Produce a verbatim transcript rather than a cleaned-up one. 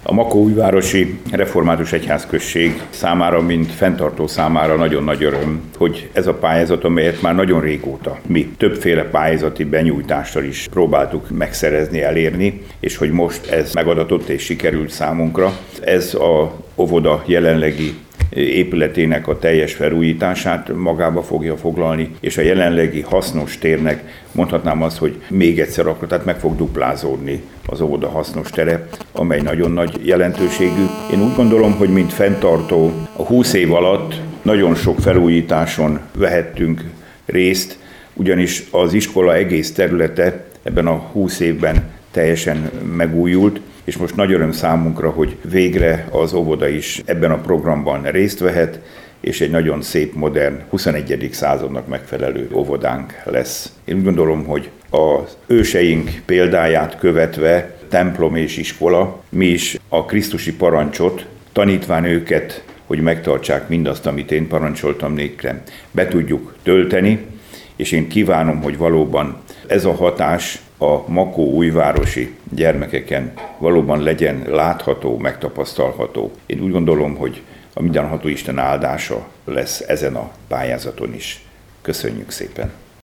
A Makóújvárosi Református Egyházközség számára, mint fenntartó számára nagyon nagy öröm, hogy ez a pályázat, amelyet már nagyon régóta mi többféle pályázati benyújtással is próbáltuk megszerezni, elérni, és hogy most ez megadatott és sikerült számunkra. Ez a óvoda jelenlegi épületének a teljes felújítását magába fogja foglalni, és a jelenlegi hasznos térnek mondhatnám azt, hogy még egyszer akkor, tehát meg fog duplázódni az óvoda hasznos tere, amely nagyon nagy jelentőségű. Én úgy gondolom, hogy mint fenntartó a húsz év alatt nagyon sok felújításon vehettünk részt, ugyanis az iskola egész területe ebben a húsz évben teljesen megújult, és most nagy öröm számunkra, hogy végre az óvoda is ebben a programban részt vehet, és egy nagyon szép, modern, huszonegyedik századnak megfelelő óvodánk lesz. Én úgy gondolom, hogy az őseink példáját követve, templom és iskola, mi is a krisztusi parancsot, tanítván őket, hogy megtartsák mindazt, amit én parancsoltam nékre, be tudjuk tölteni, és én kívánom, hogy valóban ez a hatás a makóújvárosi gyermekeken valóban legyen látható, megtapasztalható. Én úgy gondolom, hogy a mindenható Isten áldása lesz ezen a pályázaton is. Köszönjük szépen!